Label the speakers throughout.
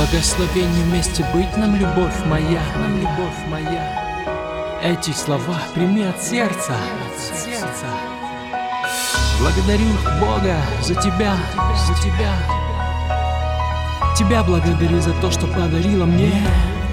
Speaker 1: Благословение вместе быть нам, любовь моя, Эти слова прими от сердца, Благодарю Бога за тебя, Тебя благодарю за то, что подарила мне.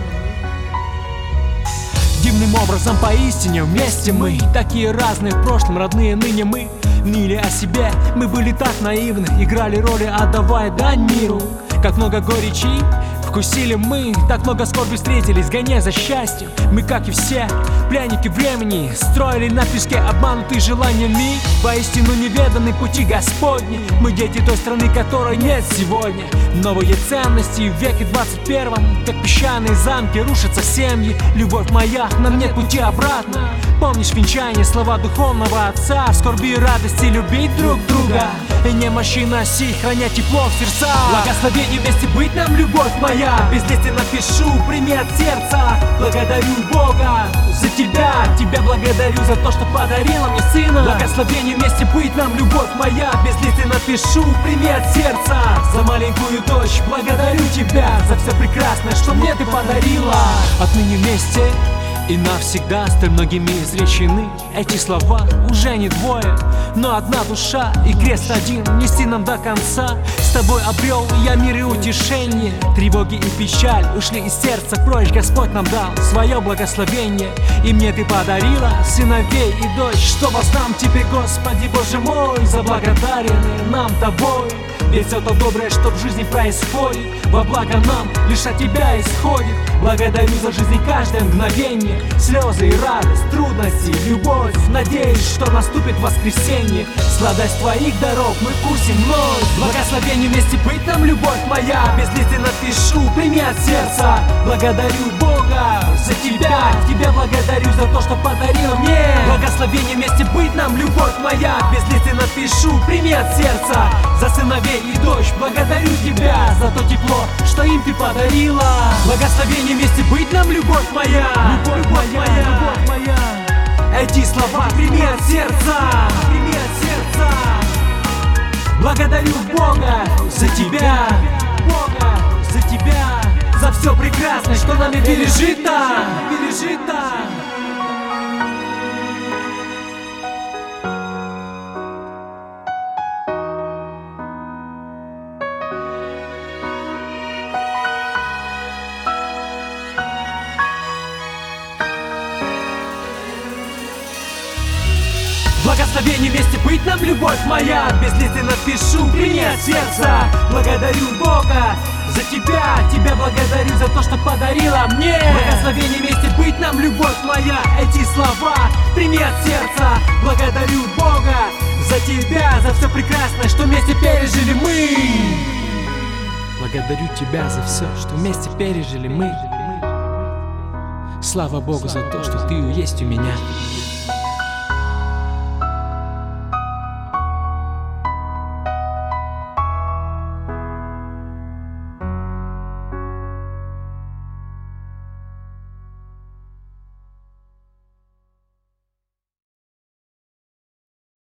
Speaker 1: Дивным образом поистине вместе мы, такие разные в прошлом, родные ныне мы. Ныли о себе, мы были так наивны, играли роли, отдавая дань миру. Как много горечи вкусили мы, так много скорби встретились, гоняя за счастьем. Мы, как и все, пленники времени, строили на песке обманутые желаниями. Воистину неведанные пути Господни. Мы дети той страны, которой нет сегодня. Новые ценности в веке 21, как песчаные замки рушатся семьи. Любовь моя, нам нет пути обратно. Помнишь венчание, слова духовного отца? В скорби и радости любить друг друга, и немощи носить, храня тепло в сердцах. Благословение вместе быть нам, любовь моя. Без лести напишу, прими от сердца. Благодарю Бога за тебя, тебя благодарю за то, что подарила мне сына. Благословение вместе быть нам, любовь моя. Без лести напишу, прими от сердца. За маленькую дочь благодарю тебя, за все прекрасное, что мне ты подарила. Отныне вместе и навсегда столь многими изречены эти слова. Уже не двое, но одна душа, и крест один нести нам до конца. С тобой обрел я мир и утешение. Тревоги и печаль ушли из сердца прочь. Господь нам дал свое благословение, и мне ты подарила сыновей и дочь. Что воздам тебе, Господи Боже мой, за благодаренные нам тобой. Ведь все то доброе, что в жизни происходит, во благо нам лишь от тебя исходит. Благодарю за жизнь и каждое мгновение, слезы и радость, трудности, любовь. Надеюсь, что наступит воскресенье. Сладость твоих дорог мы вкусим вновь. Благословение вместе быть нам, любовь моя. Без листы напишу, прими от сердца. Благодарю Бога за тебя, тебя благодарю за то, что подарила мне. Благословение вместе быть нам, любовь моя. Без листы напишу, прими от сердца. За сыновей и дочь благодарю тебя за то тепло, что им ты подарила. Благословение вместе быть нам, любовь моя. Любовь моя, любовь моя. Эти слова прими от сердца, прими от сердца. Благодарю Бога за тебя, Бога за тебя, за все прекрасное, что нами пережито, пережито. Благословение вместе быть нам, любовь моя. Без листы напишу, прими от сердца. Благодарю Бога за тебя, тебя благодарю за то, что подарила мне. Благословение вместе быть нам, любовь моя. Эти слова прими от сердца. Благодарю Бога за тебя, за все прекрасное, что вместе пережили мы. Благодарю тебя за все, что вместе пережили мы. Слава Богу за то, что ты есть у меня.